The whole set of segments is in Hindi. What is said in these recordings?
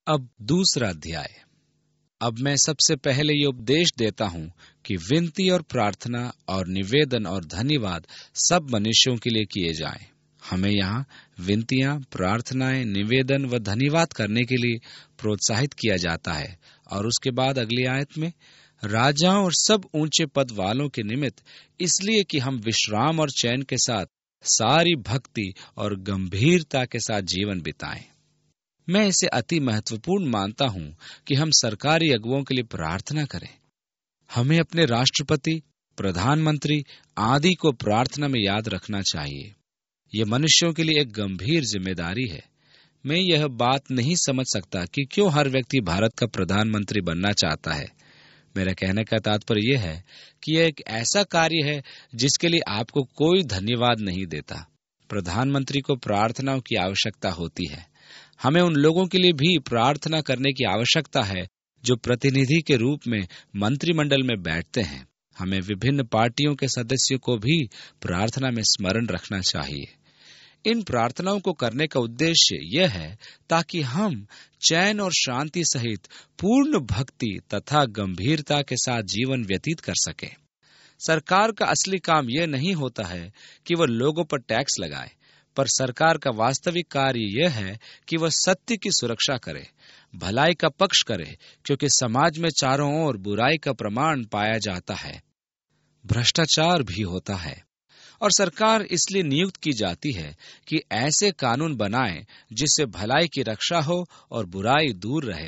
अब दूसरा अध्याय। अब मैं सबसे पहले ये उपदेश देता हूँ कि विनती और प्रार्थना और निवेदन और धन्यवाद सब मनुष्यों के लिए किए जाएं। हमें यहाँ विनतियाँ, प्रार्थनाएं, निवेदन व धन्यवाद करने के लिए प्रोत्साहित किया जाता है। और उसके बाद अगली आयत में राजाओं और सब ऊंचे पद वालों के निमित्त, इसलिए कि हम विश्राम और चैन के साथ सारी भक्ति और गंभीरता के साथ जीवन बिताएं। मैं इसे अति महत्वपूर्ण मानता हूं कि हम सरकारी अगुवों के लिए प्रार्थना करें। हमें अपने राष्ट्रपति, प्रधानमंत्री आदि को प्रार्थना में याद रखना चाहिए। यह मनुष्यों के लिए एक गंभीर जिम्मेदारी है। मैं यह बात नहीं समझ सकता कि क्यों हर व्यक्ति भारत का प्रधानमंत्री बनना चाहता है। मेरा कहने का तात्पर्य यह है कि यह एक ऐसा कार्य है जिसके लिए आपको कोई धन्यवाद नहीं देता। प्रधानमंत्री को प्रार्थनाओं की आवश्यकता होती है। हमें उन लोगों के लिए भी प्रार्थना करने की आवश्यकता है जो प्रतिनिधि के रूप में मंत्रिमंडल में बैठते हैं। हमें विभिन्न पार्टियों के सदस्यों को भी प्रार्थना में स्मरण रखना चाहिए। इन प्रार्थनाओं को करने का उद्देश्य यह है ताकि हम चैन और शांति सहित पूर्ण भक्ति तथा गंभीरता के साथ जीवन व्यतीत कर सकें। सरकार का असली काम यह नहीं होता है कि वह लोगों पर टैक्स लगाए, पर सरकार का वास्तविक कार्य यह है कि वह सत्य की सुरक्षा करे, भलाई का पक्ष करे, क्योंकि समाज में चारों ओर बुराई का प्रमाण पाया जाता है, भ्रष्टाचार भी होता है। और सरकार इसलिए नियुक्त की जाती है कि ऐसे कानून बनाए जिससे भलाई की रक्षा हो और बुराई दूर रहे।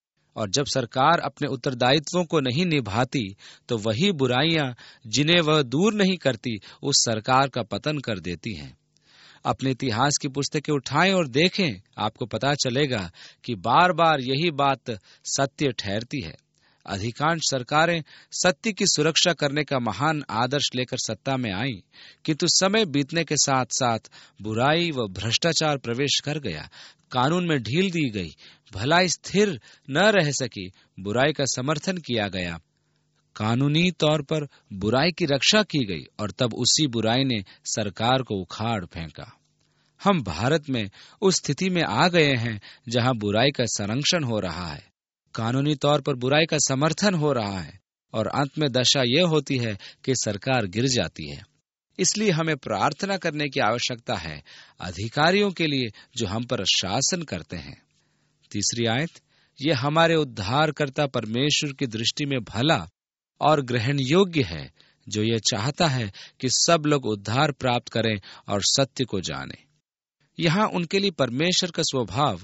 और जब सरकार अपने उत्तरदायित्वों को नहीं निभाती तो वही बुराइयां जिन्हें वह दूर नहीं करती उस सरकार का पतन कर देती हैं। अपने इतिहास की पुस्तकें उठाएं और देखें, आपको पता चलेगा कि बार बार यही बात सत्य ठहरती है। अधिकांश सरकारें सत्य की सुरक्षा करने का महान आदर्श लेकर सत्ता में आईं, किंतु समय बीतने के साथ साथ बुराई व भ्रष्टाचार प्रवेश कर गया, कानून में ढील दी गई, भलाई स्थिर न रह सकी, बुराई का समर्थन किया गया, कानूनी तौर पर बुराई की रक्षा की गई और तब उसी बुराई ने सरकार को उखाड़ फेंका। हम भारत में उस स्थिति में आ गए हैं जहां बुराई का संरक्षण हो रहा है, कानूनी तौर पर बुराई का समर्थन हो रहा है और अंत में दशा यह होती है कि सरकार गिर जाती है। इसलिए हमें प्रार्थना करने की आवश्यकता है अधिकारियों के लिए जो हम पर शासन करते हैं। तीसरी आयत, ये हमारे उद्धारकर्ता परमेश्वर की दृष्टि में भला और ग्रहण योग्य है, जो यह चाहता है कि सब लोग उद्धार प्राप्त करें और सत्य को जानें। यहाँ उनके लिए परमेश्वर का स्वभाव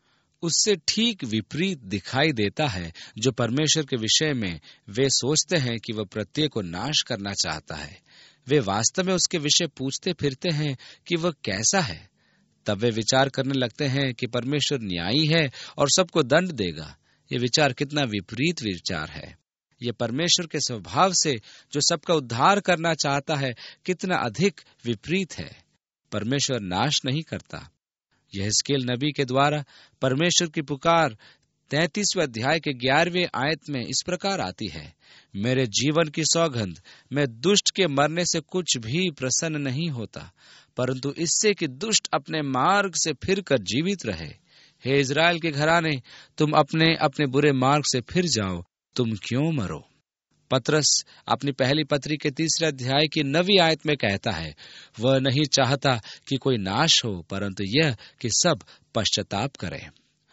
उससे ठीक विपरीत दिखाई देता है जो परमेश्वर के विषय में वे सोचते हैं कि वह प्रत्येक को नाश करना चाहता है। वे वास्तव में उसके विषय पूछते फिरते हैं कि वह कैसा है। तब वे विचार करने लगते हैं कि परमेश्वर न्यायी है और सबको दंड देगा। ये विचार कितना विपरीत विचार है। ये परमेश्वर के स्वभाव से जो सबका उद्धार करना चाहता है कितना अधिक विपरीत है। परमेश्वर नाश नहीं करता। यहेजकेल नबी के द्वारा परमेश्वर की पुकार 33वें अध्याय के 11वें आयत में इस प्रकार आती है, मेरे जीवन की सौगंध, मैं दुष्ट के मरने से कुछ भी प्रसन्न नहीं होता, परंतु इससे कि दुष्ट अपने मार्ग से फिरकर जीवित रहे। हे इज़राइल के घराने, तुम अपने अपने बुरे मार्ग से फिर जाओ, तुम क्यों मरो। पतरस अपनी पहली पत्री के 3 अध्याय की 9वीं आयत में कहता है, वह नहीं चाहता कि कोई नाश हो, परंतु यह कि सब पश्चाताप करें।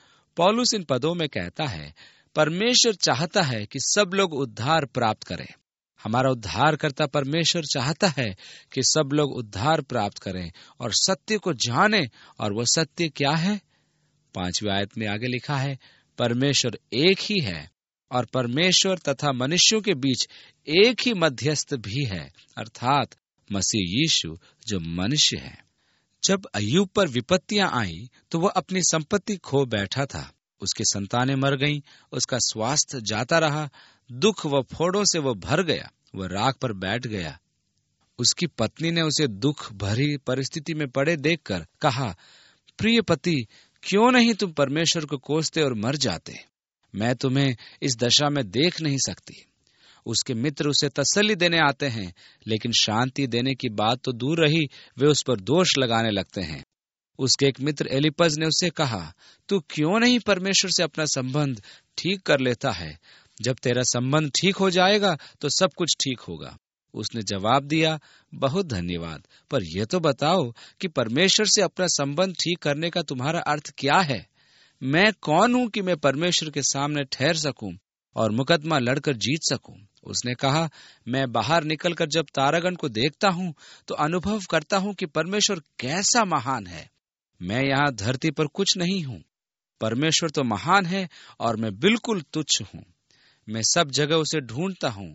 पौलुस इन पदों में कहता है, परमेश्वर चाहता है कि सब लोग उद्धार प्राप्त करें। हमारा उद्धारकर्ता परमेश्वर चाहता है कि सब लोग उद्धार प्राप्त करें और सत्य को जानें। और वह सत्य क्या है? 5वीं आयत में आगे लिखा है, परमेश्वर एक ही है और परमेश्वर तथा मनुष्यों के बीच एक ही मध्यस्थ भी है, अर्थात मसीह यीशु जो मनुष्य है। जब अय्यूब पर विपत्तियां आई तो वह अपनी संपत्ति खो बैठा था। उसकी संतानें मर गईं, उसका स्वास्थ्य जाता रहा, दुख व फोड़ों से वह भर गया, वह राख पर बैठ गया। उसकी पत्नी ने उसे दुख भरी परिस्थिति में पड़े देखकर कहा, प्रिय पति, क्यों नहीं तुम परमेश्वर को कोसते और मर जाते? मैं तुम्हें इस दशा में देख नहीं सकती। उसके मित्र उसे तसल्ली देने आते हैं, लेकिन शांति देने की बात तो दूर रही, वे उस पर दोष लगाने लगते हैं। उसके एक मित्र एलिपज ने उससे कहा, तू क्यों नहीं परमेश्वर से अपना संबंध ठीक कर लेता है? जब तेरा संबंध ठीक हो जाएगा तो सब कुछ ठीक होगा। उसने जवाब दिया, बहुत धन्यवाद, पर यह तो बताओ कि परमेश्वर से अपना संबंध ठीक करने का तुम्हारा अर्थ क्या है? मैं कौन हूं कि मैं परमेश्वर के सामने ठहर सकूं और मुकदमा लड़कर जीत सकूं? उसने कहा, मैं बाहर निकलकर जब तारागण को देखता हूं तो अनुभव करता हूं कि परमेश्वर कैसा महान है। मैं यहाँ धरती पर कुछ नहीं हूँ। परमेश्वर तो महान है और मैं बिल्कुल तुच्छ हूँ। मैं सब जगह उसे ढूंढता हूँ।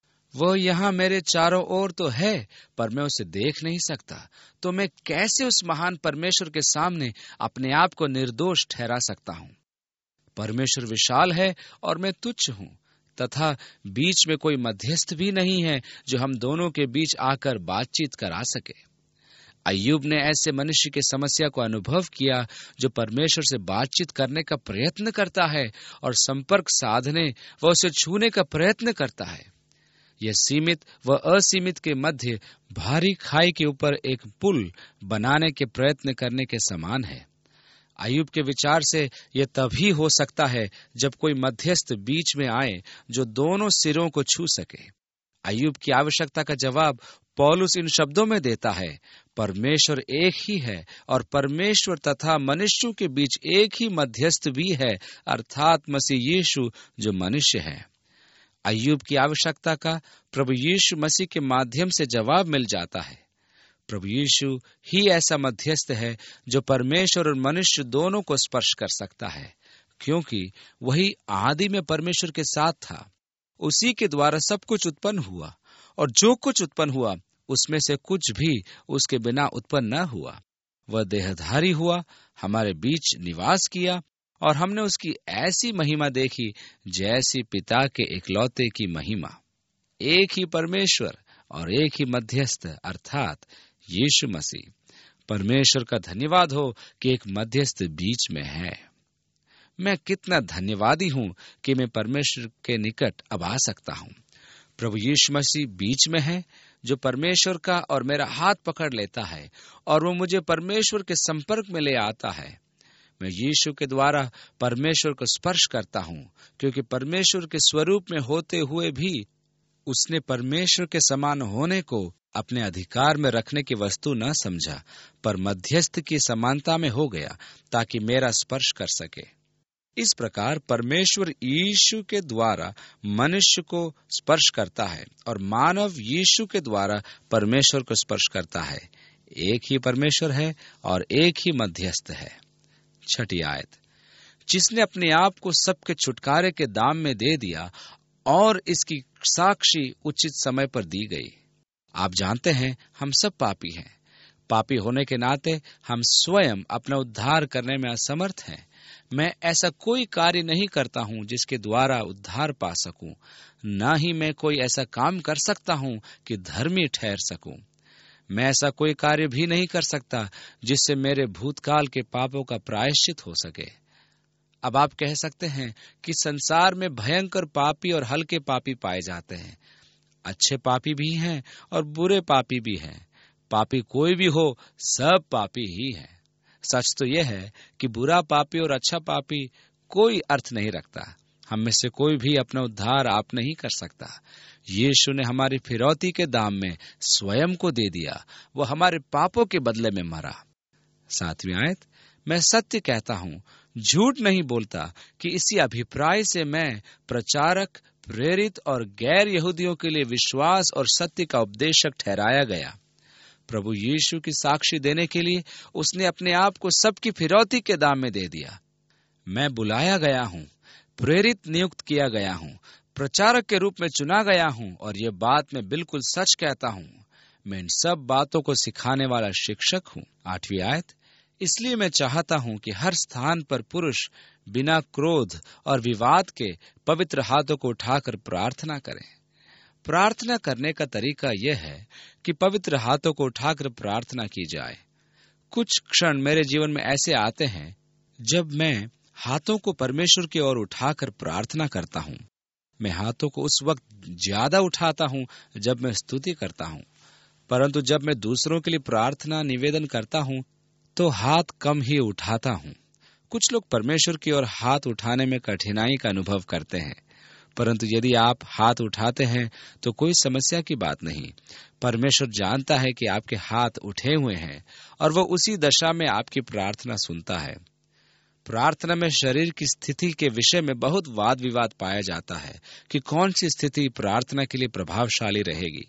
वह यहाँ मेरे चारों ओर तो है, पर मैं उसे देख नहीं सकता। तो मैं कैसे उस महान परमेश्वर के सामने अपने आप को निर्दोष ठहरा सकता हूँ? परमेश्वर विशाल है और मैं तुच्छ हूँ, तथा बीच में कोई मध्यस्थ भी नहीं है जो हम दोनों के बीच आकर बातचीत करा सके। अय्यूब ने ऐसे मनुष्य की समस्या को अनुभव किया जो परमेश्वर से बातचीत करने का प्रयत्न करता है और संपर्क साधने व उसे छूने का प्रयत्न करता है। यह सीमित व असीमित के मध्य भारी खाई के ऊपर एक पुल बनाने के प्रयत्न करने के समान है। अय्यूब के विचार से यह तभी हो सकता है जब कोई मध्यस्थ बीच में आए जो दोनों सिरों को छू सके। अय्यूब की आवश्यकता का जवाब पौलुस इन शब्दों में देता है, परमेश्वर एक ही है और परमेश्वर तथा मनुष्यों के बीच एक ही मध्यस्थ भी है, अर्थात मसीह यीशु जो मनुष्य है। अय्यूब की आवश्यकता का प्रभु यीशु मसीह के माध्यम से जवाब मिल जाता है। प्रभु यीशु ही ऐसा मध्यस्थ है जो परमेश्वर और मनुष्य दोनों को स्पर्श कर सकता है, क्योंकि वही आदि में परमेश्वर के साथ था। उसी के द्वारा सब कुछ उत्पन्न हुआ और जो कुछ उत्पन्न हुआ उसमें से कुछ भी उसके बिना उत्पन्न न हुआ। वह देहधारी हुआ, हमारे बीच निवास किया और हमने उसकी ऐसी महिमा देखी जैसी पिता के इकलौते की महिमा। एक ही परमेश्वर और एक ही मध्यस्थ अर्थात यीशु मसीह। परमेश्वर का धन्यवाद हो कि एक मध्यस्थ बीच में है। मैं कितना धन्यवादी हूं कि मैं परमेश्वर के निकट अब आ सकता हूं। प्रभु यीशु मसीह बीच में है जो परमेश्वर का और मेरा हाथ पकड़ लेता है और वो मुझे परमेश्वर के संपर्क में ले आता है। मैं यीशु के द्वारा परमेश्वर को स्पर्श करता हूं, क्योंकि परमेश्वर के स्वरूप में होते हुए भी उसने परमेश्वर के समान होने को अपने अधिकार में रखने की वस्तु न समझा, पर मध्यस्थ की समानता में हो गया ताकि मेरा स्पर्श कर सके। इस प्रकार परमेश्वर यीशु के द्वारा मनुष्य को स्पर्श करता है और मानव यीशु के द्वारा परमेश्वर को स्पर्श करता है। एक ही परमेश्वर है और एक ही मध्यस्थ है। 6 आयत, जिसने अपने आप को सबके छुटकारे के दाम में दे दिया और इसकी साक्षी उचित समय पर दी गई। आप जानते हैं हम सब पापी हैं। पापी होने के नाते हम स्वयं अपना उद्धार करने में असमर्थ हैं। मैं ऐसा कोई कार्य नहीं करता हूं जिसके द्वारा उद्धार पा सकूं, न ही मैं कोई ऐसा काम कर सकता हूं कि धर्मी ठहर सकूं। मैं ऐसा कोई कार्य भी नहीं कर सकता जिससे मेरे भूतकाल के पापों का प्रायश्चित हो सके। अब आप कह सकते हैं कि संसार में भयंकर पापी और हल्के पापी पाए जाते हैं। अच्छे पापी भी हैं और बुरे पापी भी हैं। पापी कोई भी हो, सब पापी ही है। सच तो यह है कि बुरा पापी और अच्छा पापी कोई अर्थ नहीं रखता। हम में से कोई भी अपना उद्धार आप नहीं कर सकता। यीशु ने हमारी फिरौती के दाम में स्वयं को दे दिया। वो हमारे पापों के बदले में मरा। 7वीं आयत, मैं सत्य कहता हूँ, झूठ नहीं बोलता कि इसी अभिप्राय से मैं प्रचारक, प्रेरित और गैर यहूदियों के लिए विश्वास और सत्य का उपदेशक ठहराया गया। प्रभु यीशु की साक्षी देने के लिए उसने अपने आप को सबकी फिरौती के दाम में दे दिया। मैं बुलाया गया हूँ, प्रेरित नियुक्त किया गया हूँ, प्रचारक के रूप में चुना गया हूँ और ये बात मैं बिल्कुल सच कहता हूँ। मैं इन सब बातों को सिखाने वाला शिक्षक हूँ। 8वीं आयत, इसलिए मैं चाहता हूँ कि हर स्थान पर पुरुष बिना क्रोध और विवाद के पवित्र हाथों को उठाकर प्रार्थना करें। प्रार्थना करने का तरीका यह है कि पवित्र हाथों को उठाकर प्रार्थना की जाए। कुछ क्षण मेरे जीवन में ऐसे आते हैं जब मैं हाथों को परमेश्वर की ओर उठाकर प्रार्थना करता हूँ। मैं हाथों को उस वक्त ज्यादा उठाता हूँ जब मैं स्तुति करता हूँ, परंतु जब मैं दूसरों के लिए प्रार्थना निवेदन करता हूँ तो हाथ कम ही उठाता हूँ। कुछ लोग परमेश्वर की ओर हाथ उठाने में कठिनाई का अनुभव करते हैं, परंतु यदि आप हाथ उठाते हैं तो कोई समस्या की बात नहीं। परमेश्वर जानता है कि आपके हाथ उठे हुए हैं और वह उसी दशा में आपकी प्रार्थना सुनता है। प्रार्थना में शरीर की स्थिति के विषय में बहुत वाद विवाद पाया जाता है कि कौन सी स्थिति प्रार्थना के लिए प्रभावशाली रहेगी।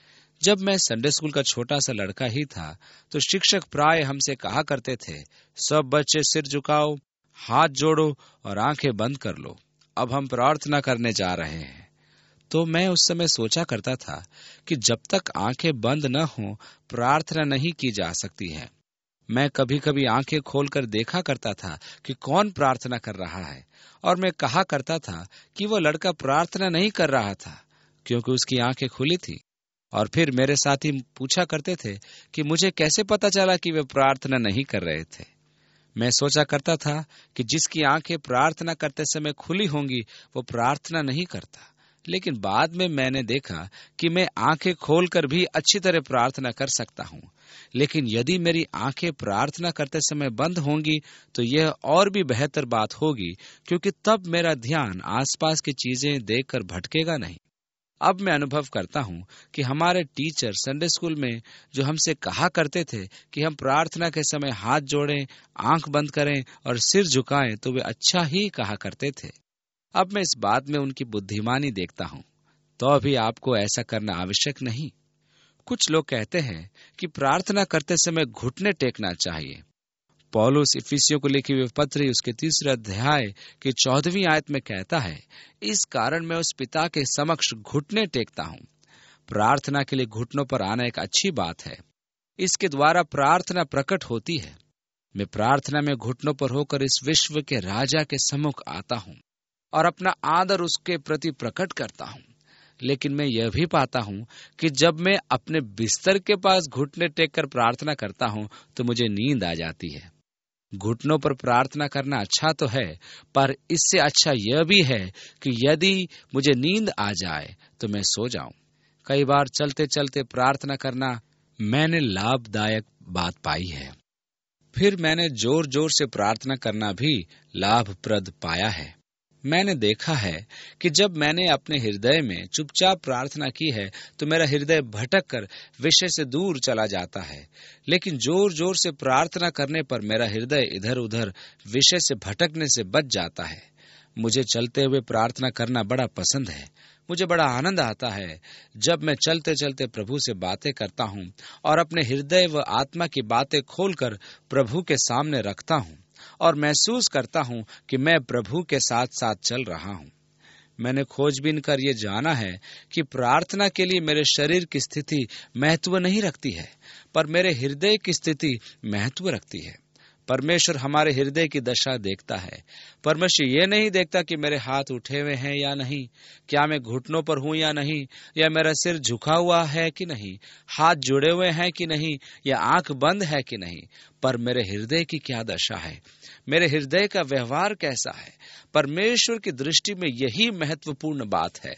जब मैं संडे स्कूल का छोटा सा लड़का ही था तो शिक्षक प्राय हमसे कहा करते थे, सब बच्चे सिर झुकाओ, हाथ जोड़ो और आंखें बंद कर लो, अब हम प्रार्थना करने जा रहे हैं। तो मैं उस समय सोचा करता था कि जब तक आंखें बंद न हो प्रार्थना नहीं की जा सकती है। मैं कभी कभी आंखें खोलकर देखा करता था कि कौन प्रार्थना कर रहा है, और मैं कहा करता था कि वो लड़का प्रार्थना नहीं कर रहा था क्योंकि उसकी आंखें खुली थी। और फिर मेरे साथी पूछा करते थे कि मुझे कैसे पता चला कि वे प्रार्थना नहीं कर रहे थे। मैं सोचा करता था कि जिसकी आंखें प्रार्थना करते समय खुली होंगी वो प्रार्थना नहीं करता, लेकिन बाद में मैंने देखा कि मैं आंखें खोलकर भी अच्छी तरह प्रार्थना कर सकता हूँ। लेकिन यदि मेरी आंखें प्रार्थना करते समय बंद होंगी तो यह और भी बेहतर बात होगी, क्योंकि तब मेरा ध्यान आसपास की चीजें देखकर भटकेगा नहीं। अब मैं अनुभव करता हूँ कि हमारे टीचर संडे स्कूल में जो हमसे कहा करते थे कि हम प्रार्थना के समय हाथ जोड़ें, आंख बंद करें और सिर झुकाएं, तो वे अच्छा ही कहा करते थे। अब मैं इस बात में उनकी बुद्धिमानी देखता हूँ, तो अभी आपको ऐसा करना आवश्यक नहीं। कुछ लोग कहते हैं कि प्रार्थना करते समय घुटने टेकना चाहिए। पौलुस इफिसियों को लिखी हुई पत्री उसके 3 अध्याय की 14वीं आयत में कहता है, इस कारण मैं उस पिता के समक्ष घुटने टेकता हूँ। प्रार्थना के लिए घुटनों पर आना एक अच्छी बात है। इसके द्वारा प्रार्थना प्रकट होती है। मैं प्रार्थना में घुटनों पर होकर इस विश्व के राजा के सम्मुख आता हूँ और अपना आदर उसके प्रति प्रकट करता हूँ। लेकिन मैं यह भी पाता हूँ कि जब मैं अपने बिस्तर के पास घुटने टेक कर प्रार्थना करता हूँ तो मुझे नींद आ जाती है। घुटनों पर प्रार्थना करना अच्छा तो है, पर इससे अच्छा यह भी है कि यदि मुझे नींद आ जाए तो मैं सो जाऊं। कई बार चलते चलते प्रार्थना करना मैंने लाभदायक बात पाई है। फिर मैंने जोर जोर से प्रार्थना करना भी लाभप्रद पाया है। मैंने देखा है कि जब मैंने अपने हृदय में चुपचाप प्रार्थना की है तो मेरा हृदय भटक कर विषय से दूर चला जाता है, लेकिन जोर जोर से प्रार्थना करने पर मेरा हृदय इधर उधर विषय से भटकने से बच जाता है। मुझे चलते हुए प्रार्थना करना बड़ा पसंद है। मुझे बड़ा आनंद आता है जब मैं चलते चलते प्रभु से बातें करता हूँ और अपने हृदय व आत्मा की बातें खोलकर प्रभु के सामने रखता हूँ और महसूस करता हूँ कि मैं प्रभु के साथ साथ चल रहा हूँ। मैंने खोजबीन कर ये जाना है कि प्रार्थना के लिए मेरे शरीर की स्थिति महत्व नहीं रखती है, पर मेरे हृदय की स्थिति महत्व रखती है। परमेश्वर हमारे हृदय की दशा देखता है। परमेश्वर ये नहीं देखता कि मेरे हाथ उठे हुए हैं या नहीं, क्या मैं घुटनों पर हूं या नहीं, या मेरा सिर झुका हुआ है कि नहीं, हाथ जुड़े हुए हैं कि नहीं, या आंख बंद है कि नहीं, पर मेरे हृदय की क्या दशा है, मेरे हृदय का व्यवहार कैसा है। परमेश्वर की दृष्टि में यही महत्वपूर्ण बात है।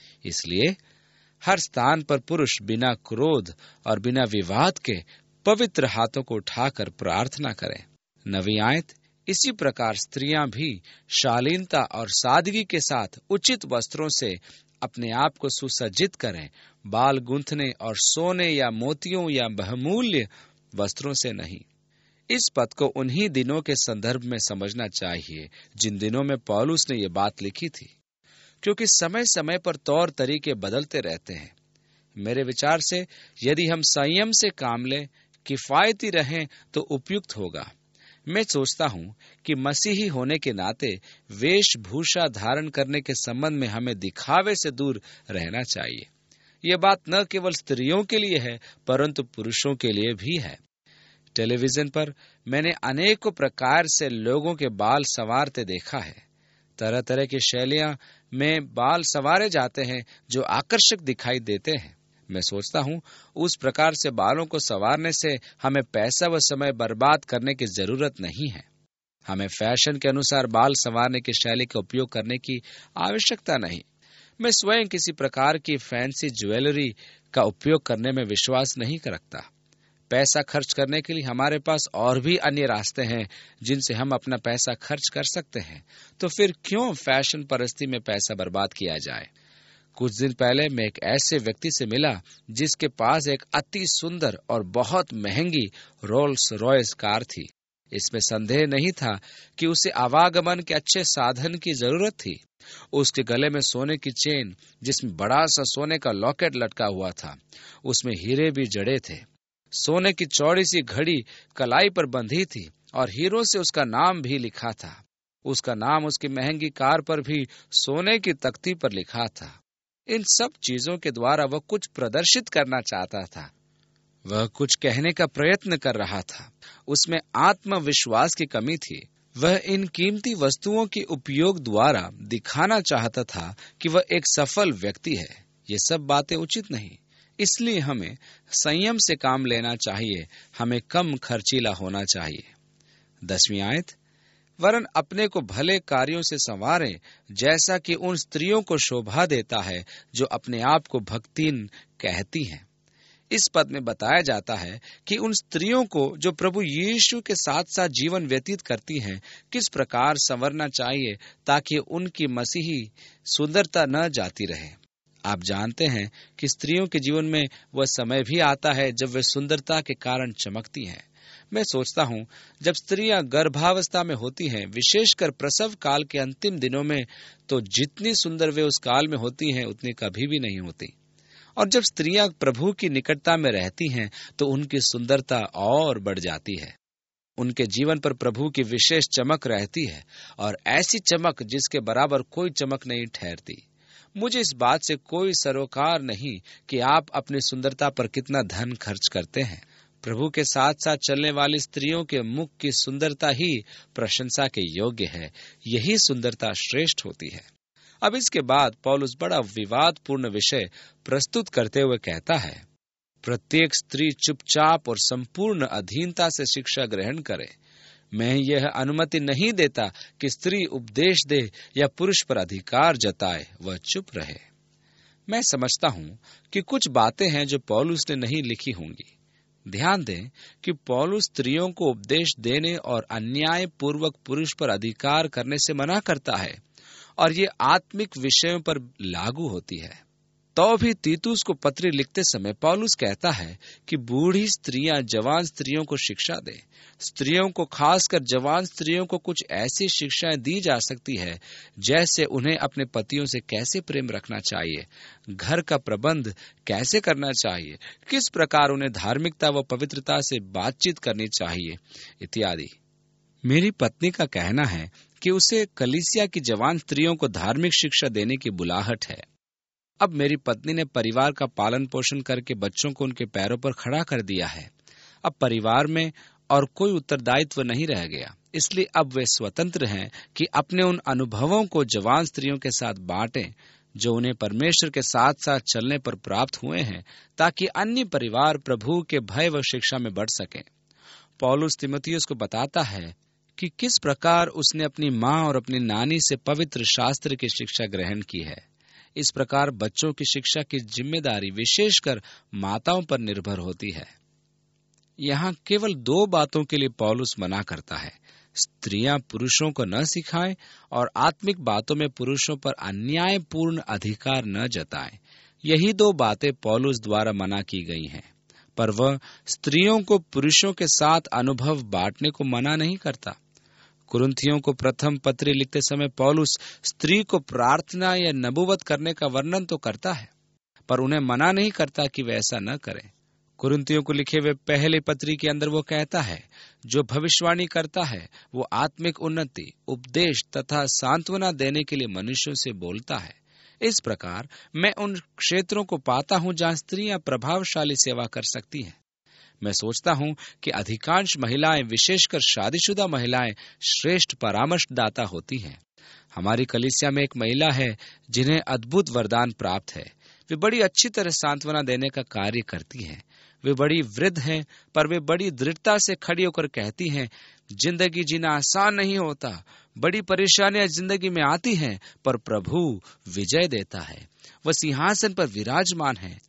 इसलिए हर स्थान पर पुरुष बिना क्रोध और बिना विवाद के पवित्र हाथों को उठाकर प्रार्थना करें। 9वीं आयत, इसी प्रकार स्त्रियां भी शालीनता और सादगी के साथ उचित वस्त्रों से अपने आप को सुसज्जित करें, बाल गूंथने और सोने या मोतियों या बहुमूल्य वस्त्रों से नहीं। इस पद को उन्हीं दिनों के संदर्भ में समझना चाहिए जिन दिनों में पौलुस ने ये बात लिखी थी, क्योंकि समय समय पर तौर तरीके बदलते रहते हैं। मेरे विचार से यदि हम संयम से काम लें, किफायती रहें तो उपयुक्त होगा। मैं सोचता हूँ कि मसीही होने के नाते वेशभूषा धारण करने के संबंध में हमें दिखावे से दूर रहना चाहिए। ये बात न केवल स्त्रियों के लिए है परंतु पुरुषों के लिए भी है। टेलीविजन पर मैंने अनेकों प्रकार से लोगों के बाल संवारते देखा है। तरह तरह की शैलियां में बाल संवारे जाते हैं जो आकर्षक दिखाई देते हैं। मैं सोचता हूँ उस प्रकार से बालों को संवारने से हमें पैसा व समय बर्बाद करने की जरूरत नहीं है। हमें फैशन के अनुसार बाल संवारने की शैली का उपयोग करने की आवश्यकता नहीं। मैं स्वयं किसी प्रकार की फैंसी ज्वेलरी का उपयोग करने में विश्वास नहीं रखता। पैसा खर्च करने के लिए हमारे पास और भी अन्य रास्ते हैं जिनसे हम अपना पैसा खर्च कर सकते हैं। तो फिर क्यों फैशन परस्ती में पैसा बर्बाद किया जाए? कुछ दिन पहले मैं एक ऐसे व्यक्ति से मिला जिसके पास एक अति सुंदर और बहुत महंगी रोल्स रॉयस कार थी। इसमें संदेह नहीं था कि उसे आवागमन के अच्छे साधन की जरूरत थी। उसके गले में सोने की चेन, जिसमें बड़ा सा सोने का लॉकेट लटका हुआ था, उसमें हीरे भी जड़े थे। सोने की चौड़ी सी घड़ी कलाई पर बंधी थी और हीरों से उसका नाम भी लिखा था। उसका नाम उसकी महंगी कार पर भी सोने की तख्ती पर लिखा था। इन सब चीजों के द्वारा वह कुछ प्रदर्शित करना चाहता था। वह कुछ कहने का प्रयत्न कर रहा था। उसमें आत्मविश्वास की कमी थी। वह इन कीमती वस्तुओं के उपयोग द्वारा दिखाना चाहता था कि वह एक सफल व्यक्ति है। ये सब बातें उचित नहीं। इसलिए हमें संयम से काम लेना चाहिए। हमें कम खर्चीला होना चाहिए। 10वीं आयत, वरन अपने को भले कार्यों से संवारें, जैसा कि उन स्त्रियों को शोभा देता है जो अपने आप को भक्तिन कहती हैं। इस पद में बताया जाता है कि उन स्त्रियों को जो प्रभु यीशु के साथ साथ जीवन व्यतीत करती हैं, किस प्रकार संवरना चाहिए ताकि उनकी मसीही सुंदरता न जाती रहे। आप जानते हैं कि स्त्रियों के जीवन में वह समय भी आता है जब वे सुंदरता के कारण चमकती हैं। मैं सोचता हूँ, जब स्त्रियां गर्भावस्था में होती हैं, विशेषकर प्रसव काल के अंतिम दिनों में, तो जितनी सुंदर वे उस काल में होती हैं उतनी कभी भी नहीं होती। और जब स्त्रियां प्रभु की निकटता में रहती हैं तो उनकी सुंदरता और बढ़ जाती है। उनके जीवन पर प्रभु की विशेष चमक रहती है और ऐसी चमक जिसके बराबर कोई चमक नहीं ठहरती। मुझे इस बात से कोई सरोकार नहीं कि आप अपनी सुंदरता पर कितना धन खर्च करते हैं। प्रभु के साथ साथ चलने वाली स्त्रियों के मुख की सुंदरता ही प्रशंसा के योग्य है। यही सुंदरता श्रेष्ठ होती है। अब इसके बाद पौलुस बड़ा विवादपूर्ण विषय प्रस्तुत करते हुए कहता है, प्रत्येक स्त्री चुपचाप और संपूर्ण अधीनता से शिक्षा ग्रहण करे। मैं यह अनुमति नहीं देता कि स्त्री उपदेश दे या पुरुष पर अधिकार जताए, वह चुप रहे। मैं समझता हूँ कि कुछ बातें हैं जो पौलुस ने नहीं लिखी होंगी। ध्यान दें कि पौलुस स्त्रियों को उपदेश देने और अन्याय पूर्वक पुरुष पर अधिकार करने से मना करता है और ये आत्मिक विषयों पर लागू होती है। तो भी तीतुस को पत्री लिखते समय पौलुस कहता है कि बूढ़ी स्त्रियां जवान स्त्रियों को शिक्षा दें। स्त्रियों को, खासकर जवान स्त्रियों को, कुछ ऐसी शिक्षाएं दी जा सकती है जैसे उन्हें अपने पतियों से कैसे प्रेम रखना चाहिए, घर का प्रबंध कैसे करना चाहिए, किस प्रकार उन्हें धार्मिकता व पवित्रता से बातचीत करनी चाहिए इत्यादि। मेरी पत्नी का कहना है कि उसे कलीसिया की जवान स्त्रियों को धार्मिक शिक्षा देने की बुलाहट है। अब मेरी पत्नी ने परिवार का पालन पोषण करके बच्चों को उनके पैरों पर खड़ा कर दिया है। अब परिवार में और कोई उत्तरदायित्व नहीं रह गया, इसलिए अब वे स्वतंत्र हैं कि अपने उन अनुभवों को जवान स्त्रियों के साथ बांटें जो उन्हें परमेश्वर के साथ साथ चलने पर प्राप्त हुए हैं, ताकि अन्य परिवार प्रभु के भय व शिक्षा में बढ़ सकें। पौलुस तीमुथियुस को बताता है कि किस प्रकार उसने अपनी माँ और अपनी नानी से पवित्र शास्त्र की शिक्षा ग्रहण की है। इस प्रकार बच्चों की शिक्षा की जिम्मेदारी विशेषकर माताओं पर निर्भर होती है। यहाँ केवल 2 बातों के लिए पौलुस मना करता है, स्त्रियां पुरुषों को न सिखाएं और आत्मिक बातों में पुरुषों पर अन्यायपूर्ण अधिकार न जताएं। यही 2 बातें पौलुस द्वारा मना की गई हैं, पर वह स्त्रियों को पुरुषों के साथ अनुभव बांटने को मना नहीं करता। कुरिन्थियों को प्रथम पत्री लिखते समय पौलुस स्त्री को प्रार्थना या नबूवत करने का वर्णन तो करता है, पर उन्हें मना नहीं करता कि वे ऐसा न करें। कुरिन्थियों को लिखे हुए पहले पत्री के अंदर वो कहता है, जो भविष्यवाणी करता है वो आत्मिक उन्नति, उपदेश तथा सांत्वना देने के लिए मनुष्यों से बोलता है। इस प्रकार मैं उन क्षेत्रों को पाता हूँ जहाँ स्त्रियां प्रभावशाली सेवा कर सकती हैं। मैं सोचता हूँ कि अधिकांश महिलाएं, विशेषकर शादीशुदा महिलाएं, श्रेष्ठ परामर्शदाता होती हैं। हमारी कलीसिया में एक महिला है जिन्हें अद्भुत वरदान प्राप्त है। वे बड़ी अच्छी तरह सांत्वना देने का कार्य करती हैं। वे बड़ी वृद्ध हैं, पर वे बड़ी दृढ़ता से खड़ी होकर कहती हैं, जिंदगी जीना आसान नहीं होता, बड़ी परेशानियां जिंदगी में आती हैं, पर प्रभु विजय देता है, वह सिंहासन पर विराजमान है।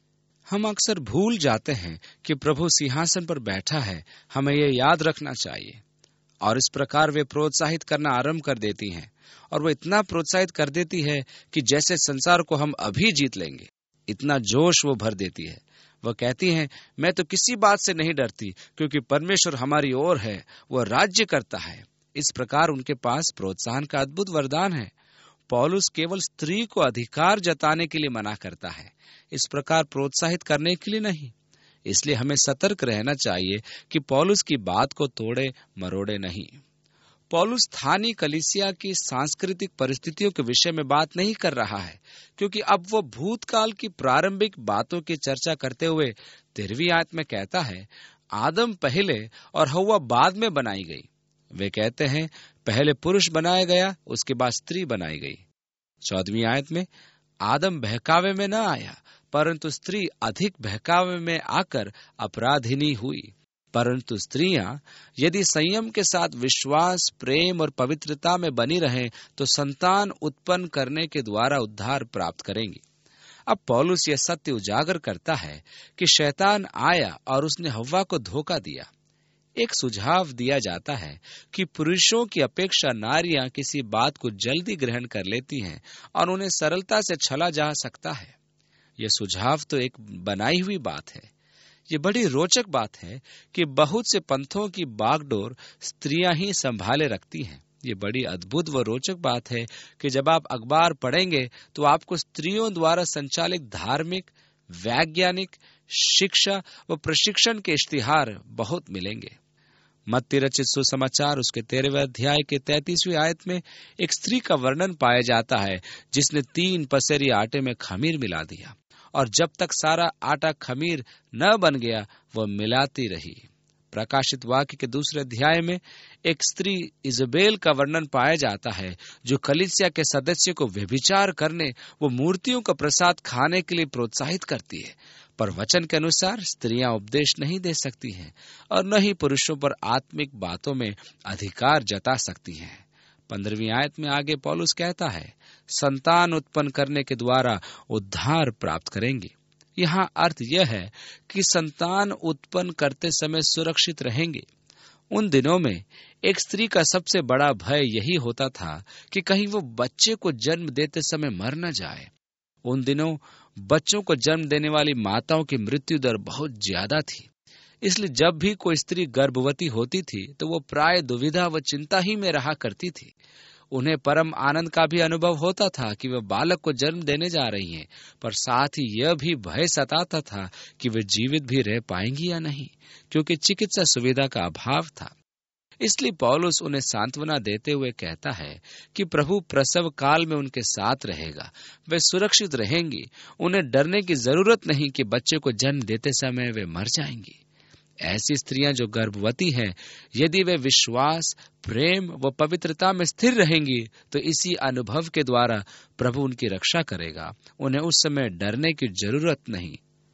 हम अक्सर भूल जाते हैं कि प्रभु सिंहासन पर बैठा है। हमें ये याद रखना चाहिए। और इस प्रकार वे प्रोत्साहित करना आरंभ कर देती हैं, और वो इतना प्रोत्साहित कर देती है कि जैसे संसार को हम अभी जीत लेंगे, इतना जोश वो भर देती है। वह कहती हैं, मैं तो किसी बात से नहीं डरती, क्योंकि परमेश्वर हमारी ओर है, वह राज्य करता है। इस प्रकार उनके पास प्रोत्साहन का अद्भुत वरदान है। पौलुस केवल स्त्री को अधिकार जताने के लिए मना करता है, इस प्रकार प्रोत्साहित करने के लिए नहीं। इसलिए हमें सतर्क रहना चाहिए कि पौलुस की बात को तोड़े मरोड़े नहीं। पौलुस स्थानीय कलीसिया की सांस्कृतिक परिस्थितियों के विषय में बात नहीं कर रहा है, क्योंकि अब वो भूतकाल की प्रारंभिक बातों की चर्चा करते हुए 13वीं आयत में कहता है, आदम पहले और हव्वा बाद में बनाई गई। वे कहते हैं, पहले पुरुष बनाया गया, उसके बाद स्त्री बनाई गई। 14वीं आयत में, आदम बहकावे में न आया, परंतु स्त्री अधिक बहकावे में आकर अपराधिनी हुई। परंतु स्त्रियां यदि संयम के साथ विश्वास, प्रेम और पवित्रता में बनी रहें, तो संतान उत्पन्न करने के द्वारा उद्धार प्राप्त करेंगी। अब पौलुस यह सत्य उजागर करता है कि शैतान आया और उसने हव्वा को धोखा दिया। एक सुझाव दिया जाता है कि पुरुषों की अपेक्षा नारियां किसी बात को जल्दी ग्रहण कर लेती हैं और उन्हें सरलता से छला जा सकता है। यह सुझाव तो एक बनाई हुई बात है। ये बड़ी रोचक बात है कि बहुत से पंथों की बागडोर स्त्रियां ही संभाले रखती हैं। ये बड़ी अद्भुत व रोचक बात है कि जब आप अखबार पढ़ेंगे तो आपको स्त्रियों द्वारा संचालित धार्मिक, वैज्ञानिक, शिक्षा व प्रशिक्षण के इश्तिहार बहुत मिलेंगे। मत्ती रचित सुसमाचार उसके 13वें अध्याय के 33वीं आयत में एक स्त्री का वर्णन पाया जाता है जिसने 3 पसेरी आटे में खमीर मिला दिया, और जब तक सारा आटा खमीर न बन गया वह मिलाती रही। प्रकाशित वाक्य के 2 अध्याय में एक स्त्री इजबेल का वर्णन पाया जाता है जो कलीसिया के सदस्य को व्यभिचार करने व मूर्तियों का प्रसाद खाने के लिए प्रोत्साहित करती है। पर वचन के अनुसार स्त्रियां उपदेश नहीं दे सकती हैं और न ही पुरुषों पर आत्मिक बातों में अधिकार जता सकती हैं। 15वीं आयत में आगे पौलुस कहता है, संतान उत्पन्न करने के द्वारा उद्धार प्राप्त करेंगे। यहाँ अर्थ यह है कि संतान उत्पन्न करते समय सुरक्षित रहेंगे। उन दिनों में एक स्त्री का सबसे बड़ा भय यही होता था कि कहीं वो बच्चे को जन्म देते समय मर न जाए। उन दिनों बच्चों को जन्म देने वाली माताओं की मृत्यु दर बहुत ज्यादा थी। इसलिए जब भी कोई स्त्री गर्भवती होती थी तो वो प्राय दुविधा व चिंता ही में रहा करती थी। उन्हें परम आनंद का भी अनुभव होता था कि वे बालक को जन्म देने जा रही हैं, पर साथ ही यह भी भय सताता था कि वे जीवित भी रह पाएंगी या नहीं, क्योंकि चिकित्सा सुविधा का अभाव था। इसलिए पौलुस उन्हें सांत्वना देते हुए कहता है कि प्रभु प्रसव काल में उनके साथ रहेगा, वे सुरक्षित रहेंगी। उन्हें डरने की जरूरत नहीं कि बच्चे को जन्म देते समय वे मर जाएंगी। ऐसी स्त्रियां जो गर्भवती हैं, यदि वे विश्वास, प्रेम व पवित्रता में स्थिर रहेंगी तो इसी अनुभव के द्वारा प्रभु उनकी रक्षा करेगा। उन्हें उस समय डरने की जरूरत नहीं।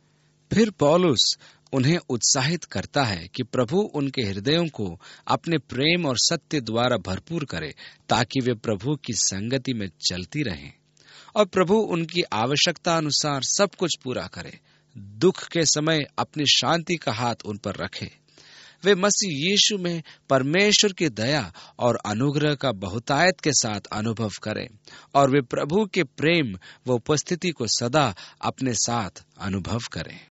फिर पौलुस उन्हें उत्साहित करता है कि प्रभु उनके हृदयों को अपने प्रेम और सत्य द्वारा भरपूर करे, ताकि वे प्रभु की संगति में चलती रहें और प्रभु उनकी आवश्यकता अनुसार सब कुछ पूरा करे। दुख के समय अपनी शांति का हाथ उन पर रखे। वे मसीह यीशु में परमेश्वर की दया और अनुग्रह का बहुतायत के साथ अनुभव करें और वे प्रभु के प्रेम व उपस्थिति को सदा अपने साथ अनुभव करें।